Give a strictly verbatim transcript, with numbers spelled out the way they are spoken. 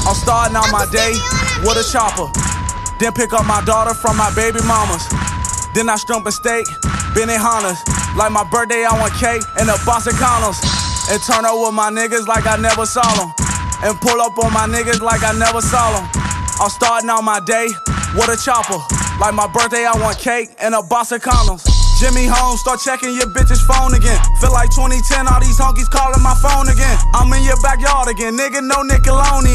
I'm starting out my day with a chopper. Then pick up my daughter from my baby mamas. Then I strump a steak, Benihana's. Like my birthday, I want cake and a box of condoms. And turn up with my niggas like I never saw them. And pull up on my niggas like I never saw them. I'm starting out my day with a chopper. Like my birthday, I want cake and a box of condoms. Jimmy Holmes, start checking your bitch's phone again. Feel like twenty ten, all these honkies calling my phone again. I'm in your backyard again, nigga, no Nickelodeon.